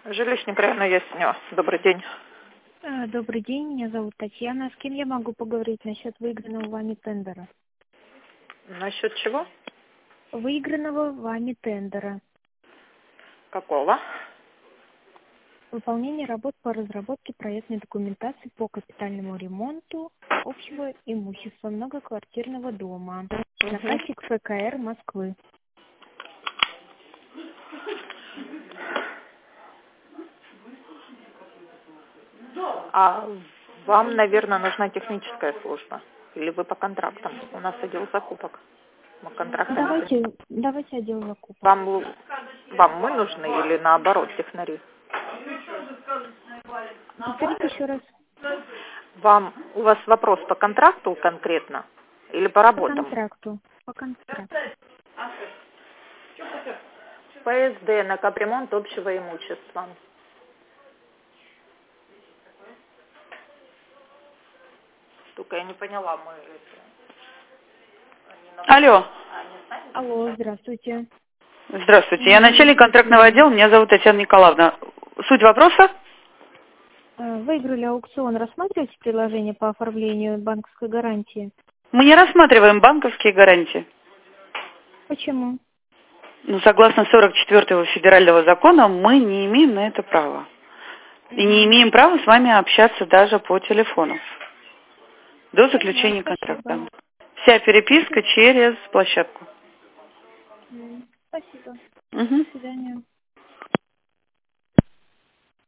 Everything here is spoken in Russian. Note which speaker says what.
Speaker 1: Жилищный район Яснё. Добрый день.
Speaker 2: Добрый день, меня зовут Татьяна. С кем я могу поговорить насчет выигранного вами тендера?
Speaker 1: Насчет чего?
Speaker 2: Выигранного вами тендера.
Speaker 1: Какого?
Speaker 2: Выполнение работ по разработке проектной документации по капитальному ремонту общего имущества многоквартирного дома. Заказчик ФКР Москвы.
Speaker 1: А вам, наверное, нужна техническая служба? Или вы по контрактам? У нас отдел закупок. Мы контракты.
Speaker 2: Давайте отдел закупок.
Speaker 1: Вам мы нужны или наоборот технари?
Speaker 2: Повторите еще раз.
Speaker 1: У вас вопрос по контракту конкретно или по
Speaker 2: По
Speaker 1: работам?
Speaker 2: контракту. По контракту.
Speaker 1: ПСД на капремонт общего имущества. Только я не поняла, мы...
Speaker 3: Алло.
Speaker 2: Алло, здравствуйте.
Speaker 3: Здравствуйте. Я начальник контрактного отдела. Меня зовут Татьяна Николаевна. Суть вопроса?
Speaker 2: Выиграли аукцион. Рассматриваете предложение по оформлению банковской гарантии?
Speaker 3: Мы не рассматриваем банковские гарантии.
Speaker 2: Почему?
Speaker 3: Согласно 44-го федерального закона, мы не имеем на это права. И не имеем права с вами общаться даже по телефону. До заключения контракта. Вся переписка через площадку.
Speaker 2: Спасибо.
Speaker 3: Угу.
Speaker 2: До свидания.